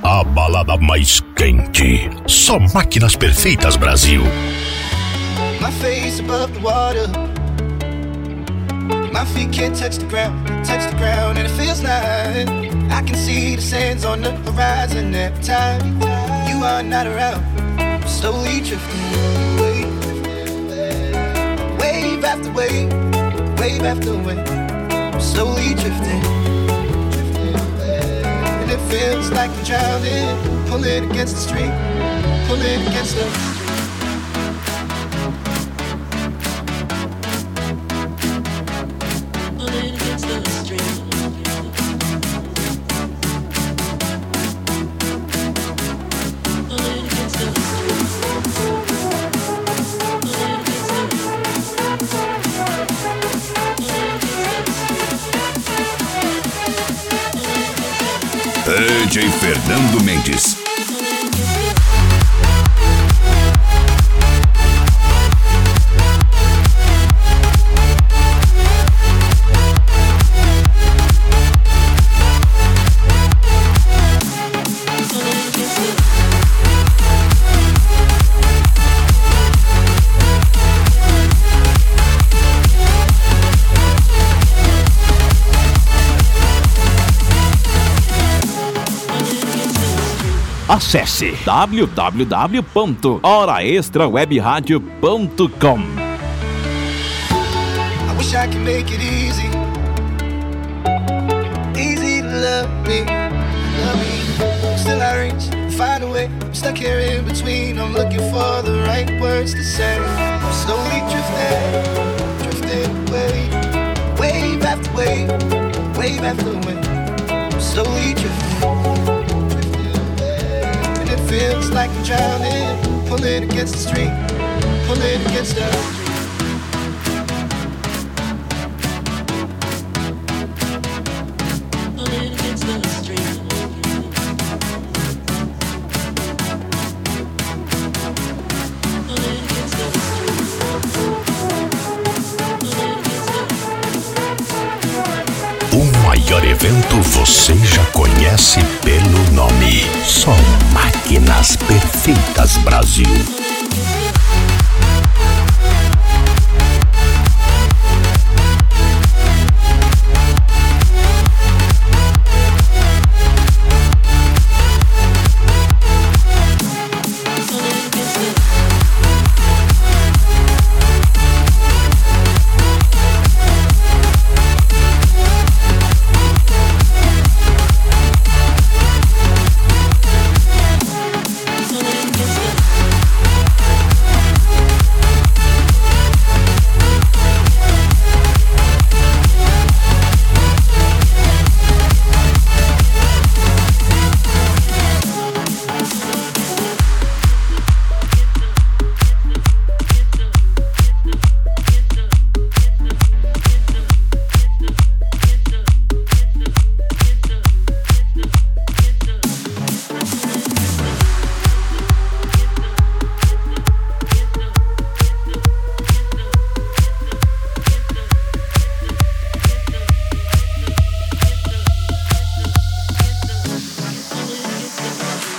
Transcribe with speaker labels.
Speaker 1: A balada mais quente. Só Máquinas Perfeitas Brasil.
Speaker 2: My face above the water. My feet can't touch the ground, and it feels like I can see the sands on the horizon every time you are not around. I'm slowly drifting away, wave after wave, wave after wave. I'm slowly drifting, and it feels like I'm drowning, pulling against the stream, pulling against the
Speaker 3: DJ Fernando Mendes.
Speaker 4: Acesse www.horaextrawebradio.com.
Speaker 2: I wish I could make it easy, easy to love me, love me. Still I reach, find a way, I'm stuck here in between. I'm looking for the right words to say. I'm slowly drifting, drifting away, wave after wave, wave after wave. I'm slowly drifting. It feels like I'm drowning, pulling against the stream, pulling against the pulling against the stream. Pulling against the stream.
Speaker 1: O maior evento você já conhece pelo nome. Só Máquinas Perfeitas Brasil.